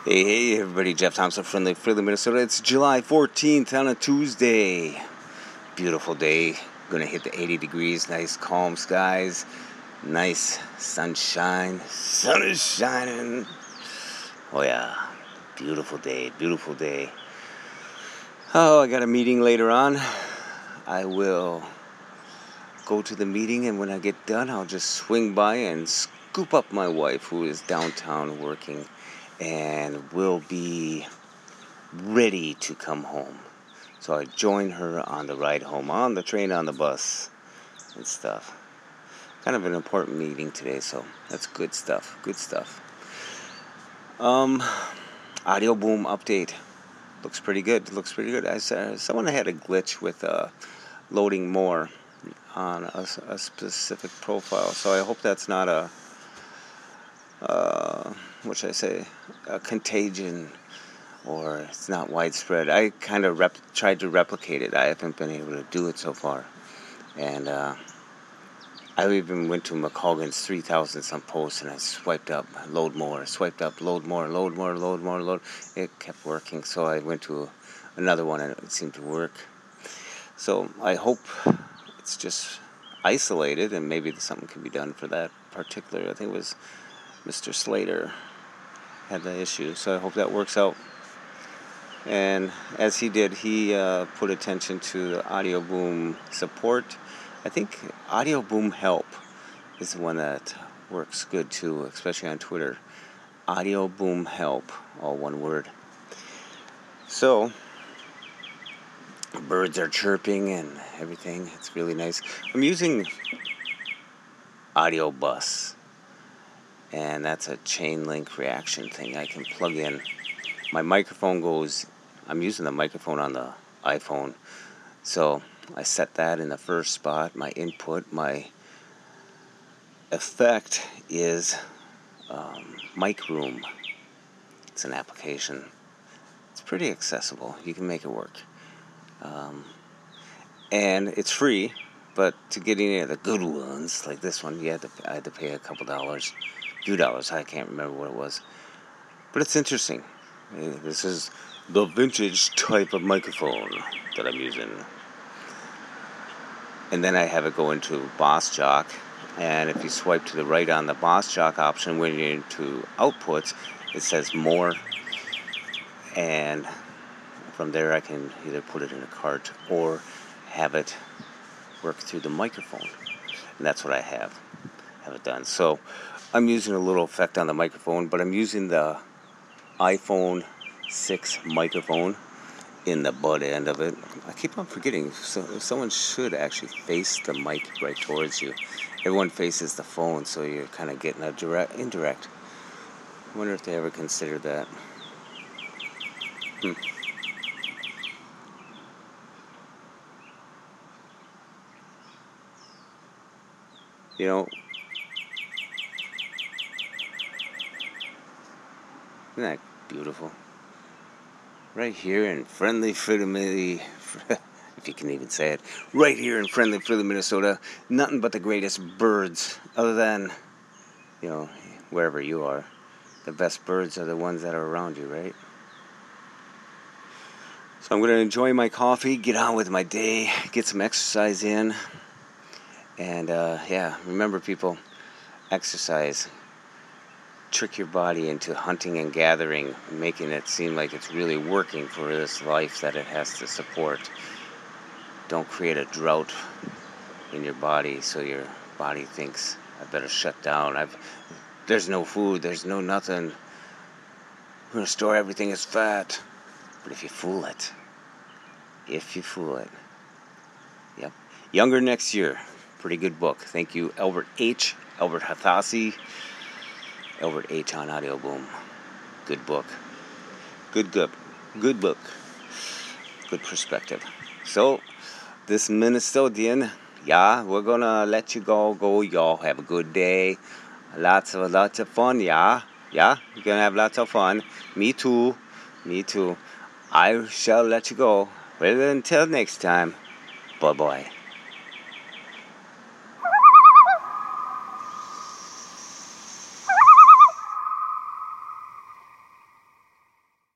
Hey, everybody, Jeff Thompson, Friendly Minnesota. It's July 14th on a Tuesday. Beautiful day. Gonna hit the 80 degrees, nice calm skies, nice sunshine. Sun is shining. Oh yeah, beautiful day, beautiful day. Oh, I got a meeting later on. I will go to the meeting, and when I get done, I'll just swing by and scoop up my wife, who is downtown working, and will be ready to come home. So I join her on the ride home, on the train, on the bus, and stuff. Kind of an important meeting today, so that's good stuff. Good stuff. Audio Boom update. Looks pretty good. Someone had a glitch with loading more on a specific profile, so I hope that's not a contagion, or it's not widespread. I kind of tried to replicate it. I haven't been able to do it so far, and I even went to McColgan's 3,000 some posts, and I swiped up, load more, swiped up, load more. It kept working, so I went to another one, and it seemed to work. So I hope it's just isolated, and maybe something can be done for that particular. I think it was Mr. Slater had the issue, so I hope that works out. And as he did, he put attention to the Audio Boom support. I think Audio Boom Help is the one that works good too, especially on Twitter. Audio Boom Help, all one word. So, birds are chirping and everything. It's really nice. I'm using Audio Bus, and that's a chain link reaction thing. I can plug in. My microphone I'm using the microphone on the iPhone, so I set that in the first spot. My input, my effect is Mic Room. It's an application. It's pretty accessible. You can make it work. And it's free, but to get any of the good ones, like this one, I had to pay a couple dollars, $2, I can't remember what it was. But it's interesting. This is the vintage type of microphone that I'm using. And then I have it go into Boss Jock. And if you swipe to the right on the Boss Jock option, when you're into outputs, it says more. And from there, I can either put it in a cart or have it work through the microphone. And that's what I have it done. So I'm using a little effect on the microphone, but I'm using the iPhone 6 microphone in the butt end of it. I keep on forgetting, so someone should actually face the mic right towards you. Everyone faces the phone, so you're kind of getting a indirect. I wonder if they ever considered that. You know, isn't that beautiful? Right here in friendly Philly, if you can even say it, right here in friendly Philly, Minnesota, nothing but the greatest birds, other than, wherever you are. The best birds are the ones that are around you, right? So I'm going to enjoy my coffee, get on with my day, get some exercise in, and remember, people, exercise. Trick your body into hunting and gathering, making it seem like it's really working for this life that it has to support. Don't create a drought in your body so your body thinks, I better shut down. There's no food, there's no nothing. We're going to store everything as fat. But if you fool it. Yep. Younger Next Year. Pretty good book. Thank you, Albert Hathasi. Albert H. on Audio Boom. Good book. Good book. Good perspective. So, this Minnesotan, we're gonna let you go. Y'all have a good day. Lots of fun, yeah. You're gonna have lots of fun. Me too. I shall let you go. Well, until next time. Bye-bye.